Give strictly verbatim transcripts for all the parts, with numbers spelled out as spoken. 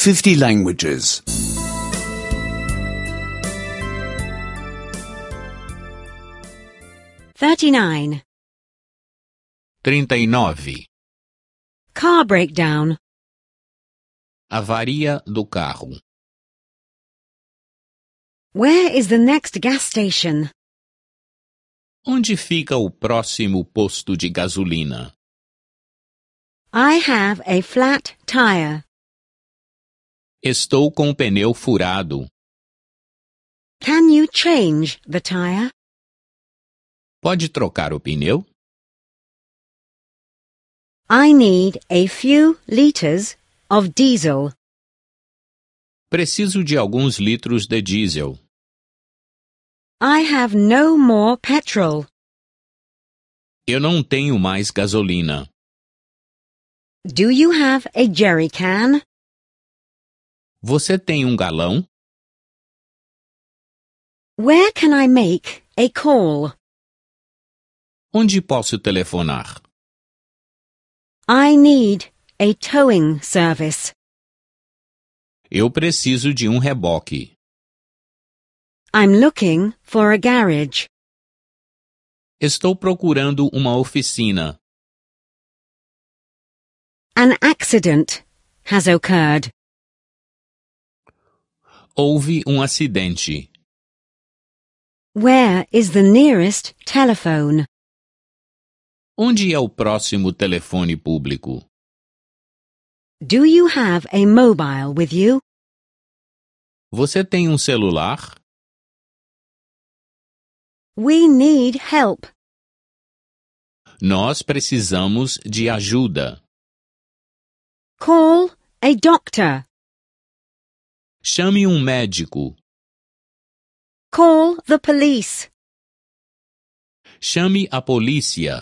fifty languages. thirty-nine. trinta e nove. Car breakdown. Avaria do carro. Where is the next gas station? Onde fica o próximo posto de gasolina? I have a flat tire. Estou com o pneu furado. Can you change the tire? Pode trocar o pneu? I need a few liters of diesel. Preciso de alguns litros de diesel. I have no more petrol. Eu não tenho mais gasolina. Do you have a jerry can? Você tem um galão? Where can I make a call? Onde posso telefonar? I need a towing service. Eu preciso de um reboque. I'm looking for a garage. Estou procurando uma oficina. An accident has occurred. Houve um acidente. Where is the nearest telephone? Onde é o próximo telefone público? Do you have a mobile with you? Você tem um celular? We need help. Nós precisamos de ajuda. Call a doctor. Chame um médico. Call the police. Chame a polícia.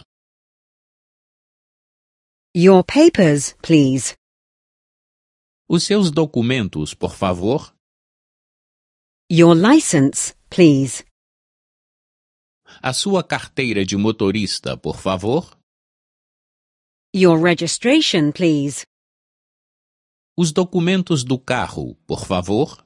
Your papers, please. Os seus documentos, por favor. Your license, please. A sua carteira de motorista, por favor. Your registration, please. Os documentos do carro, por favor.